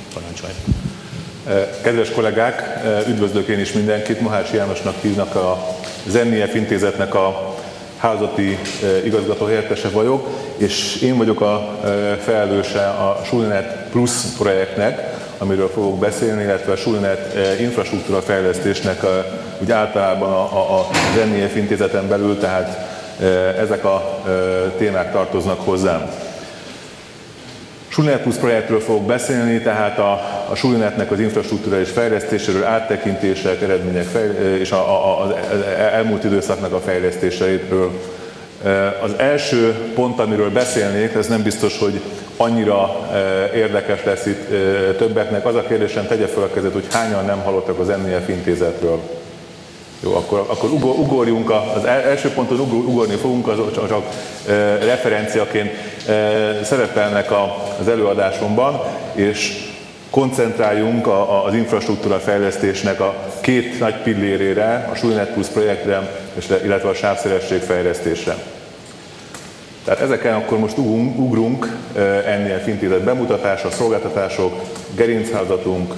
Parancsolj! Kedves kollégák, üdvözlök én is mindenkit. Mohácsi Jánosnak hívnak, az NIF intézetnek a hálózati igazgató helyettese vagyok, és én vagyok a felelőse a SuliNet Plus projektnek, amiről fogok beszélni, illetve a SuliNet infrastruktúra fejlesztésnek úgy általában az NIF intézeten belül, tehát ezek a témák tartoznak hozzám. SuliNet Plus projektről fogok beszélni, tehát a SuliNetnek az infrastruktúrális fejlesztéséről, áttekintések, eredmények és az elmúlt időszaknak a fejlesztéseiről. Az első pont, amiről beszélnék, ez nem biztos, hogy annyira érdekes lesz itt többeknek. Az a kérdésem, tegye fel a kezet, hogy hányan nem hallottak az NIF intézetről. Jó, akkor ugorjunk, az első ponton ugorni fogunk, az csak referenciaként szerepelnek az előadásomban, és koncentráljunk az infrastruktúra fejlesztésnek a két nagy pillérére, a SuliNet Plus projektre, illetve a sávszélesség fejlesztésre. Tehát ezeken akkor most ugrunk, NIF intézet bemutatása, szolgáltatások, gerinchálózatunk,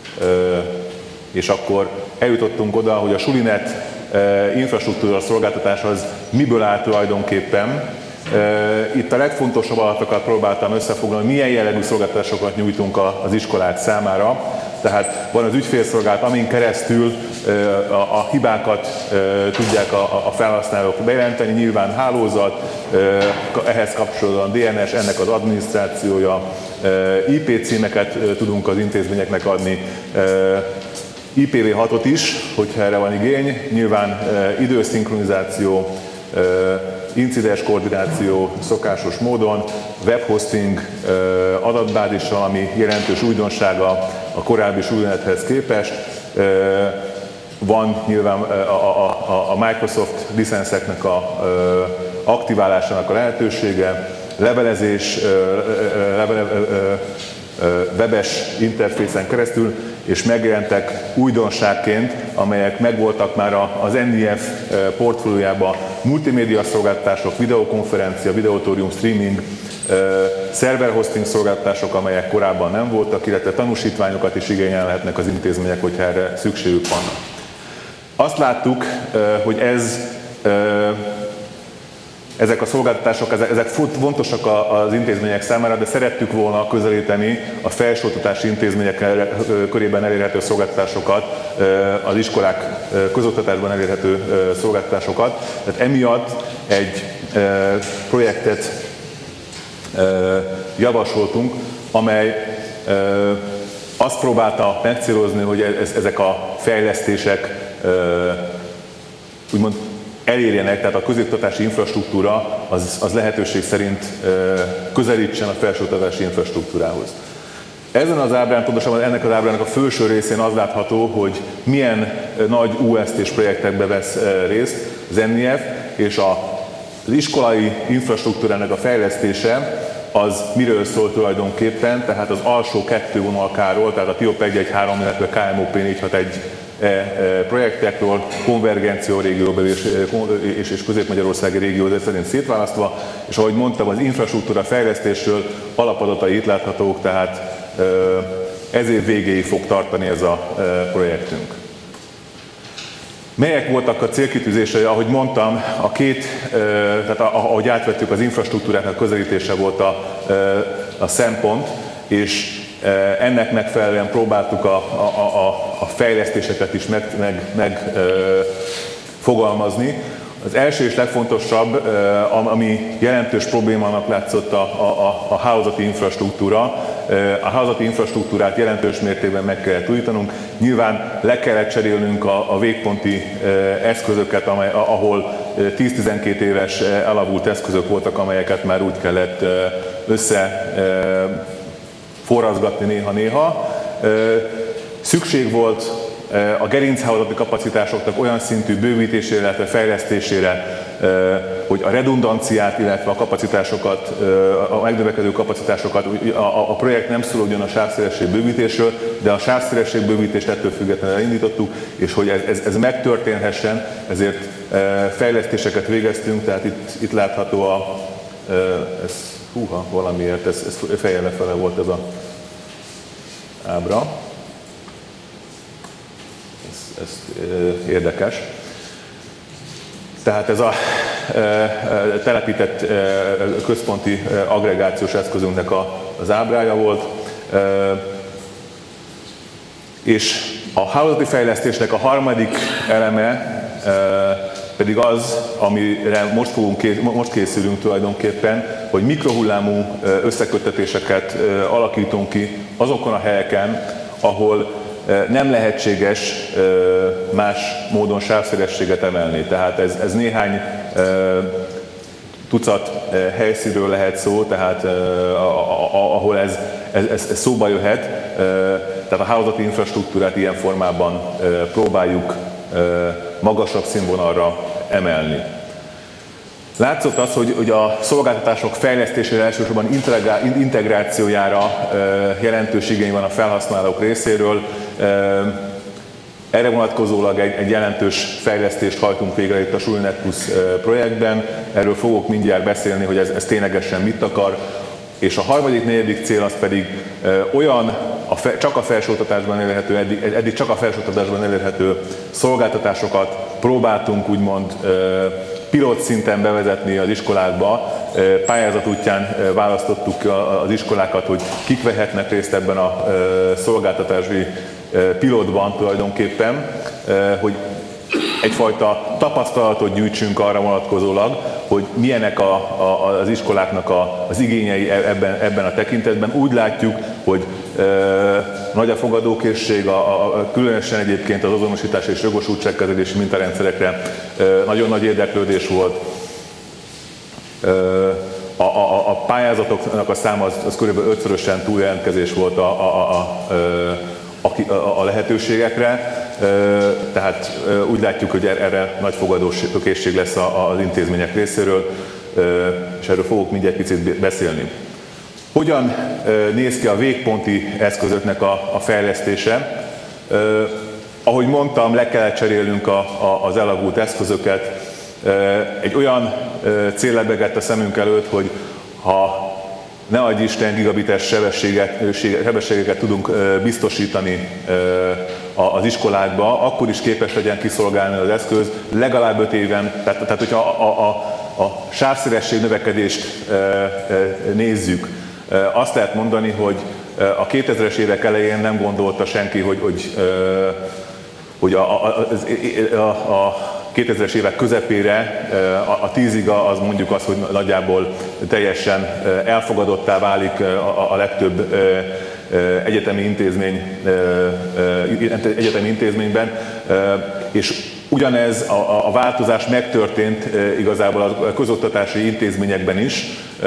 és akkor eljutottunk oda, hogy a SuliNet infrastruktúra szolgáltatás az miből áll tulajdonképpen. Itt a legfontosabb adatokat próbáltam összefoglalni, milyen jellegű szolgáltatásokat nyújtunk az iskolák számára. Tehát van az ügyfélszolgálat, amin keresztül a hibákat tudják a felhasználók bejelenteni, nyilván hálózat, ehhez kapcsolódóan DNS, ennek az adminisztrációja, IP címeket tudunk az intézményeknek adni, IPv6-ot is, hogyha erre van igény, nyilván időszinkronizáció, incidens koordináció szokásos módon, webhosting adatbázissal, ami jelentős újdonsága a korábbi SuliNethez képest. Van nyilván a Microsoft licenszeknek a aktiválásának a lehetősége, levelezés, webes interfészen keresztül, és megjelentek újdonságként, amelyek megvoltak már az NIF portfóliójában, multimédia szolgáltatások, videokonferencia, videótórium, streaming, szerverhosting szolgáltatások, amelyek korábban nem voltak, illetve tanúsítványokat is igényelhetnek az intézmények, hogyha erre szükségük van. Azt láttuk, hogy ezek a szolgáltatások, ezek fontosak az intézmények számára, de szerettük volna közelíteni a felsőoktatási intézmények körében elérhető szolgáltatásokat, az iskolák közoktatásban elérhető szolgáltatásokat. Tehát emiatt egy projektet javasoltunk, amely azt próbálta megcélozni, hogy ezek a fejlesztések úgymond elérjenek, tehát a közoktatási infrastruktúra az lehetőség szerint közelítsen a felsőoktatási infrastruktúrához. Ezen az ábrán, pontosabban ennek az ábrának a felső részén az látható, hogy milyen nagy UST-s projektekbe vesz részt az NIF, és az iskolai infrastruktúrának a fejlesztése az miről szól tulajdonképpen, tehát az alsó kettő vonalkáról, tehát a TIOP 113, illetve KMOP 461 projektekről, konvergenció régióban és közép-magyarországi régió szerint szétválasztva, és ahogy mondtam, az infrastruktúra fejlesztésről alapadatai itt láthatók, tehát ez év végéig fog tartani ez a projektünk. Melyek voltak a célkitűzései? Ahogy mondtam, tehát ahogy átvettük az infrastruktúráknak közelítése volt a szempont, és ennek megfelelően próbáltuk a fejlesztéseket is megfogalmazni. Az első és legfontosabb, ami jelentős problémának látszott a hálózati infrastruktúra. A hálózati infrastruktúrát jelentős mértékben meg kellett újítanunk. Nyilván le kellett cserélnünk a végponti eszközöket, ahol 10-12 éves elavult eszközök voltak, amelyeket már úgy kellett forrazgatni néha-néha. Szükség volt a gerinchálózati kapacitásoknak olyan szintű bővítésére, illetve fejlesztésére, hogy a redundanciát, illetve a kapacitásokat, a megnövekedő kapacitásokat, a projekt nem szól ugyan a sávszélesség bővítésről, de a sávszélesség bővítést ettől függetlenül elindítottuk, és hogy ez megtörténhessen, ezért fejlesztéseket végeztünk, tehát itt látható valamiért ez fejjel lefele volt ez ábra. Ez érdekes. Tehát ez a telepített központi aggregációs eszközünknek az ábrája volt. És a hálózati fejlesztésnek a harmadik eleme pedig az, amire most készülünk tulajdonképpen, hogy mikrohullámú összeköttetéseket alakítunk ki azokon a helyeken, ahol nem lehetséges más módon sávszélességet emelni. Tehát ez néhány tucat helyszínről lehet szó, tehát ahol ez szóba jöhet, tehát a hálózati infrastruktúrát ilyen formában próbáljuk magasabb színvonalra emelni. Látszott az, hogy a szolgáltatások fejlesztésére, elsősorban integrációjára jelentős igény van a felhasználók részéről. Erre vonatkozólag egy jelentős fejlesztést hajtunk végre itt a SuliNet Plus projektben. Erről fogok mindjárt beszélni, hogy ez ténylegesen mit akar. És a harmadik, negyedik cél az pedig olyan csak a felsőoktatásban elérhető, eddig csak a felsőoktatásban elérhető szolgáltatásokat próbáltunk úgymond pilot szinten bevezetni az iskolákba. Pályázat útján választottuk az iskolákat, hogy kik vehetnek részt ebben a szolgáltatási pilotban tulajdonképpen, hogy egyfajta tapasztalatot gyűjtsünk arra vonatkozólag, hogy milyenek az iskoláknak az igényei ebben a tekintetben. Úgy látjuk, hogy nagy a fogadókészség, különösen egyébként az azonosítás és jogosultságkezelési mintarendszerekre nagyon nagy érdeklődés volt. A pályázatoknak a száma az kb. 5-szörösen túljelentkezés volt a lehetőségekre, tehát úgy látjuk, hogy erre nagy fogadókészség lesz az intézmények részéről, és erről fogok mindjárt picit beszélni. Hogyan néz ki a végponti eszközöknek a fejlesztése? Ahogy mondtam, le kellett cserélnünk az elavult eszközöket. Egy olyan cél lebegett a szemünk előtt, hogy ha ne adj Isten, gigabites sebességeket tudunk biztosítani az iskolákba, akkor is képes legyen kiszolgálni az eszköz legalább 5 éven. Tehát hogyha a sávszélesség növekedést nézzük, azt lehet mondani, hogy a 2000-es évek elején nem gondolta senki, hogy a 2000-es évek közepére a 10-ig az mondjuk az, hogy nagyjából teljesen elfogadottá válik a legtöbb egyetemi intézményben, és ugyanez a változás megtörtént igazából a közoktatási intézményekben is.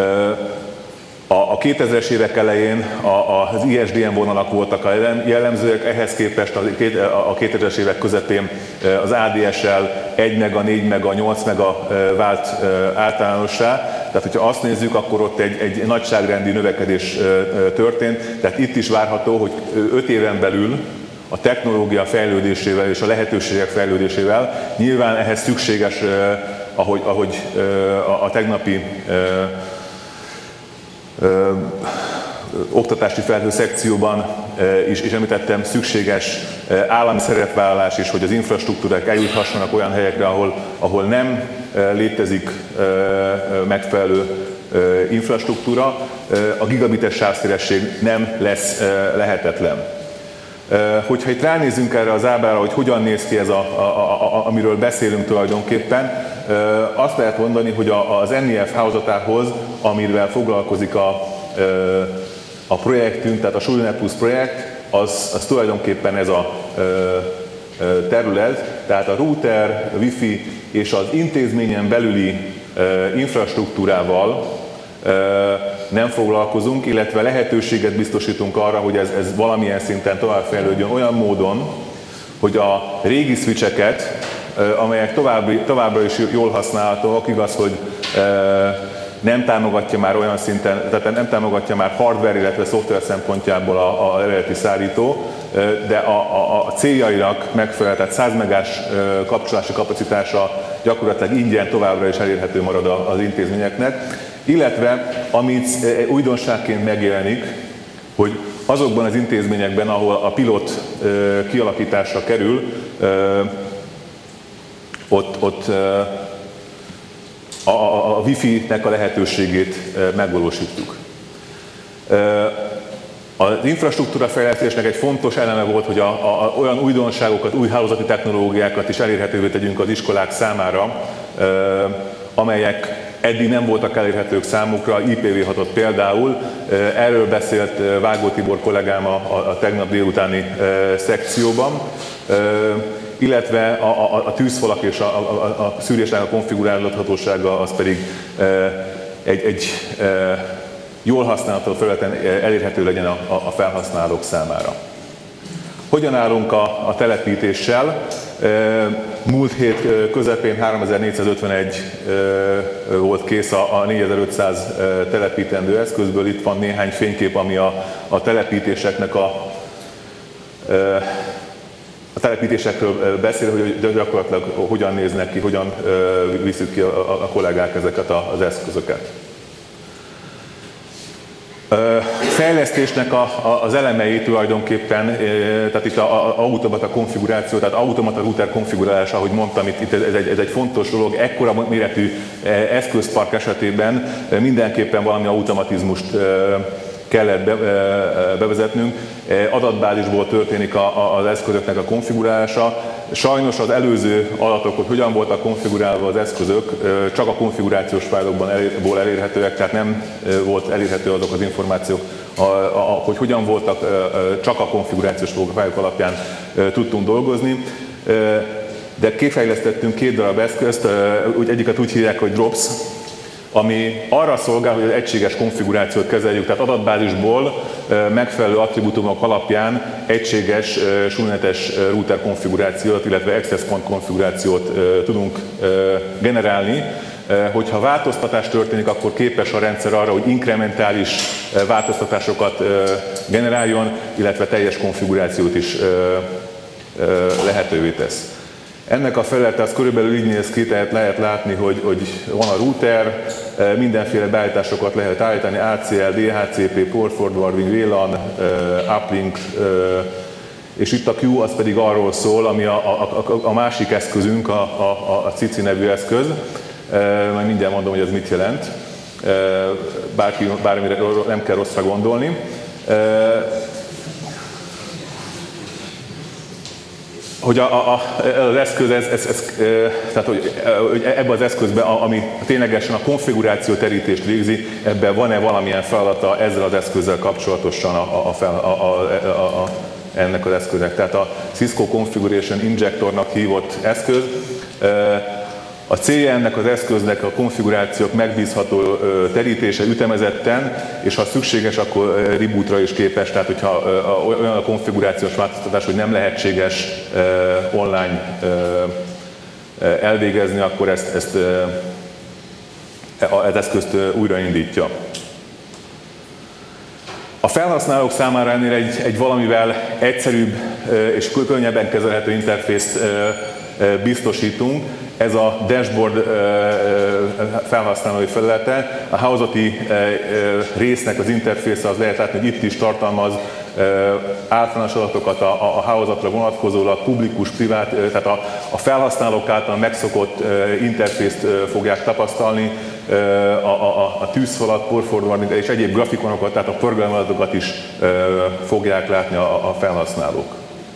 A 2000-es évek elején az ISDN vonalak voltak a jellemzőek, ehhez képest a 2000-es évek közepén az ADSL 1 mega, 4 mega, 8 mega vált általánossá. Tehát, hogyha azt nézzük, akkor ott egy nagyságrendi növekedés történt. Tehát itt is várható, hogy 5 éven belül a technológia fejlődésével és a lehetőségek fejlődésével nyilván ehhez szükséges, ahogy a tegnapi oktatási felhő szekcióban is említettem, szükséges állami szerepvállalás is, hogy az infrastruktúrák eljuthassanak olyan helyekre, ahol nem létezik megfelelő infrastruktúra, a gigabites sávszélesség nem lesz lehetetlen. Hogyha itt ránézzünk erre az ábrára, hogy hogyan néz ki ez, amiről beszélünk tulajdonképpen, azt lehet mondani, hogy az NEF hálózatához, amivel foglalkozik a projektünk, tehát a SuliNet Plus projekt, az tulajdonképpen ez a terület, tehát a router, a wifi és az intézményen belüli infrastruktúrával nem foglalkozunk, illetve lehetőséget biztosítunk arra, hogy ez valamilyen szinten továbbfejlődjön olyan módon, hogy a régi switcheket, amelyek továbbra is jól használhatóak, igaz, hogy nem támogatja már olyan szinten, tehát nem támogatja már hardware, illetve szoftver szempontjából az eredeti szállító, de a céljainak megfelel, tehát 100 megás kapcsolási kapacitása gyakorlatilag ingyen továbbra is elérhető marad az intézményeknek. Illetve, amit újdonságként megjelenik, hogy azokban az intézményekben, ahol a pilot kialakításra kerül, ott a Wi-Fi-nek a lehetőségét megvalósítjuk. Az infrastruktúra fejlesztésnek egy fontos eleme volt, hogy olyan újdonságokat, új hálózati technológiákat is elérhetővé tegyünk az iskolák számára, amelyek eddig nem voltak elérhetők számukra, IPv6-ot például. Erről beszélt Vágó Tibor kollégám a tegnap délutáni szekcióban, illetve a tűzfalak és a szűrésnek a konfigurálhatósága az pedig egy jól használható felületen elérhető legyen a felhasználók számára. Hogyan állunk a telepítéssel? Múlt hét közepén 3451 volt kész a 4500 telepítendő eszközből. Itt van néhány fénykép, ami a telepítéseknek a telepítésekről beszél, hogy gyakorlatilag hogyan néznek ki, hogyan viszük ki a kollégák ezeket az eszközöket. Fejlesztésnek az elemei tulajdonképpen, tehát itt az automata konfiguráció, tehát automata router konfigurálása, ahogy mondtam, itt ez egy fontos dolog. Ekkora méretű eszközpark esetében mindenképpen valami automatizmust kellett bevezetnünk. Adatbázisból történik az eszközöknek a konfigurálása. Sajnos az előző adatok, hogy hogyan voltak konfigurálva az eszközök, csak a konfigurációs fájlokból elérhetőek, tehát nem volt elérhető azok az információk, hogy hogyan voltak, csak a konfigurációs fájlok alapján tudtunk dolgozni. De kifejlesztettünk 2 darab eszközt, egyiket úgy hívják, hogy Drops, ami arra szolgál, hogy az egységes konfigurációt kezeljük, tehát adatbázisból megfelelő attribútumok alapján egységes subnetes router konfigurációt, illetve access point konfigurációt tudunk generálni. Hogyha változtatás történik, akkor képes a rendszer arra, hogy inkrementális változtatásokat generáljon, illetve teljes konfigurációt is lehetővé tesz. Ennek a felülete az körülbelül így néz ki, tehát lehet látni, hogy van a router, mindenféle beállításokat lehet állítani, ACL, DHCP, Port Forwarding, WLAN, Uplink, és itt a Q az pedig arról szól, ami a másik eszközünk, a Cici nevű eszköz. Majd mindjárt mondom, hogy ez mit jelent. Bármire nem kell rosszra gondolni. Hogy az eszköz, tehát hogy ebben az eszközben, ami ténylegesen a konfiguráció terítést végzi, ebben van-e valamilyen feladata ezzel az eszközzel kapcsolatosan ennek az eszköznek. Tehát a Cisco Configuration Injectornak hívott eszköz. A célja ennek az eszköznek a konfigurációk megbízható terítése ütemezetten, és ha szükséges, akkor rebootra is képes, tehát hogyha olyan a konfigurációs változtatás, hogy nem lehetséges online elvégezni, akkor ezt az eszközt újraindítja. A felhasználók számára ennél egy valamivel egyszerűbb és könnyebben kezelhető interfészt biztosítunk. Ez a dashboard felhasználói felülete. A hálózati résznek az interfésze az lehet látni, hogy itt is tartalmaz általános adatokat a hálózatra vonatkozólag, publikus, privát, tehát a felhasználók által megszokott interfészt fogják tapasztalni, a tűzfalat, port forwarding és egyéb grafikonokat, tehát a programadatokat is fogják látni a felhasználók.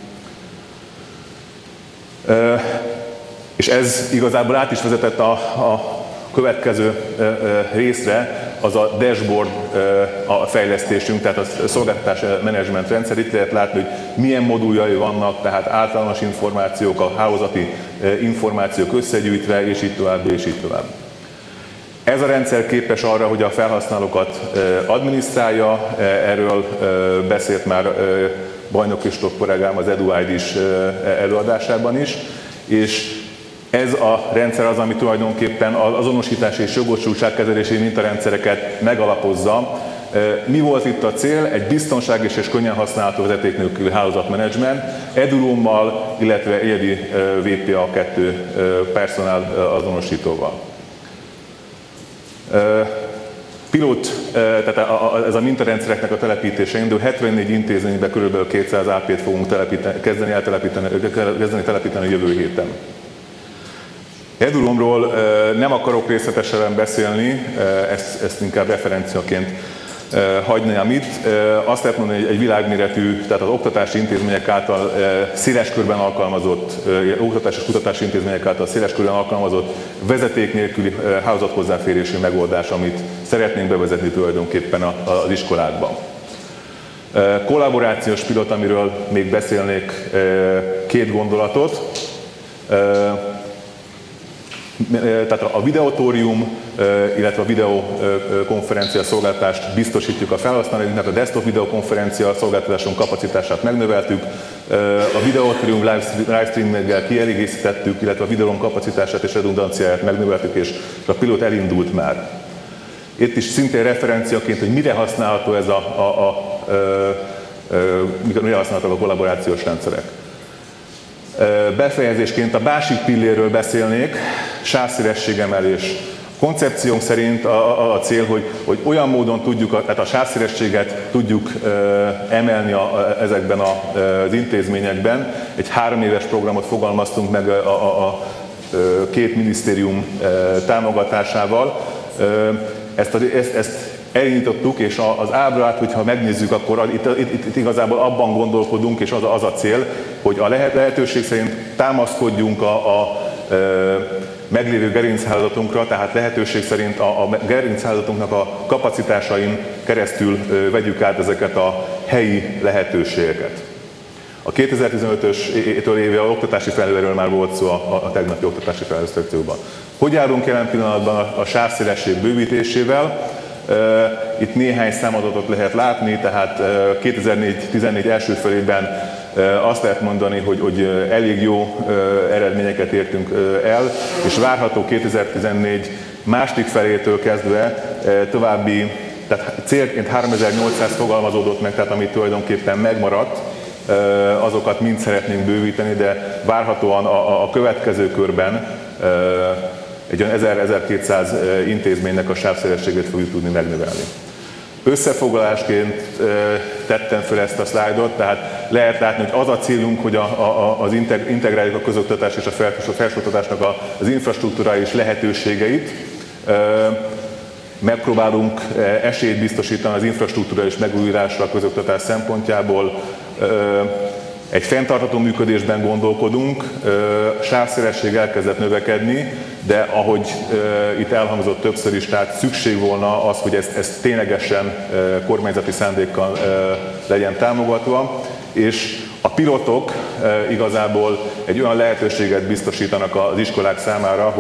És ez igazából át is vezetett a következő részre, az a dashboard a fejlesztésünk, tehát a szolgáltatás menedzsment rendszer. Itt lehet látni, hogy milyen moduljai vannak, tehát általános információk, a hálózati információk összegyűjtve, és így tovább, és így tovább. Ez a rendszer képes arra, hogy a felhasználókat adminisztrálja, erről beszélt már Bajnok Kristóf kollégám az EduID-s előadásában is, és ez a rendszer az, ami tulajdonképpen az azonosítási és jogosultságkezelési mintarendszereket megalapozza. Mi volt itt a cél? Egy biztonságos és könnyen használható vezeték nélküli hálózatmenedzsment, EduROM-mal, illetve egyedi WPA2 personál azonosítóval. tehát ez a mintarendszereknek a telepítése indul, 74 intézményben kb. 200 AP-t fogunk kezdeni telepíteni a jövő héten. Edurumról nem akarok részletesen beszélni, ezt inkább referenciaként hagynám itt. Azt lehet mondani, hogy egy világméretű, tehát az oktatási intézmények által széles körben alkalmazott, oktatási és kutatási intézmények által széles körben alkalmazott vezeték nélküli hálózathozzáférési megoldás, amit szeretnénk bevezetni tulajdonképpen az iskolákban. Kollaborációs pilot, amiről még beszélnék két gondolatot. Tehát a videotórium, illetve a videokonferencia szolgáltatást biztosítjuk a felhasználóknak, a desktop videokonferencia szolgáltatásunk kapacitását megnöveltük, a videotórium livestreaminggel kielégítettük, illetve a videón kapacitását és redundanciáját megnöveltük, és a pilot elindult már. Itt is szintén referenciaként, hogy mire használható ez mire használhatók a kollaborációs rendszerek. Befejezésként a másik pillérről beszélnék, sávszélességemelés. Koncepciónk szerint a cél, hogy olyan módon tudjuk, tehát a sávszélességet tudjuk emelni ezekben az intézményekben. Egy 3 éves programot fogalmaztunk meg a két minisztérium támogatásával. Ezt elindítottuk, és az ábrát, hogyha megnézzük, akkor itt igazából abban gondolkodunk, és az a cél, hogy a lehetőség szerint támaszkodjunk a meglévő gerinchálózatunkra, tehát lehetőség szerint a gerinchálózatunknak a kapacitásain keresztül vegyük át ezeket a helyi lehetőségeket. A 2015-ös éve oktatási felhőről már volt szó a tegnapi oktatási felhőszekcióban. Hogy állunk jelen pillanatban a sávszélesség bővítésével? Itt néhány számadatot lehet látni, tehát 2014 első felében azt lehet mondani, hogy elég jó eredményeket értünk el, és várható 2014 második felétől kezdve további, tehát célként 3800 fogalmazódott meg, tehát ami tulajdonképpen megmaradt, azokat mind szeretnénk bővíteni, de várhatóan a következő körben egy olyan 1000-1200 intézménynek a sávszélességét fogjuk tudni megnövelni. Összefoglalásként tettem fel ezt a szlájdot, tehát lehet látni, hogy az a célunk, hogy integráljuk a közoktatás és a felsőoktatásnak az infrastruktúrális lehetőségeit, megpróbálunk esélyt biztosítani az infrastruktúrális megújulásra a közoktatás szempontjából, egy fenntartható működésben gondolkodunk, sávszélesség elkezdett növekedni, de ahogy itt elhangzott többször is, tehát szükség volna az, hogy ez ténylegesen kormányzati szándékkal legyen támogatva, és a pilotok igazából egy olyan lehetőséget biztosítanak az iskolák számára,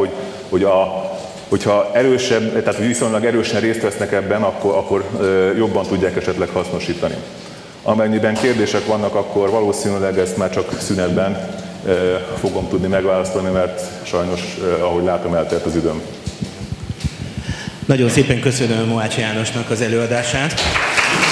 hogyha erősebb, tehát viszonylag erősen részt vesznek ebben, akkor jobban tudják esetleg hasznosítani. Amennyiben kérdések vannak, akkor valószínűleg ezt már csak szünetben fogom tudni megválaszolni, mert sajnos, ahogy látom, eltelt az időm. Nagyon szépen köszönöm Mohácsi Jánosnak az előadását.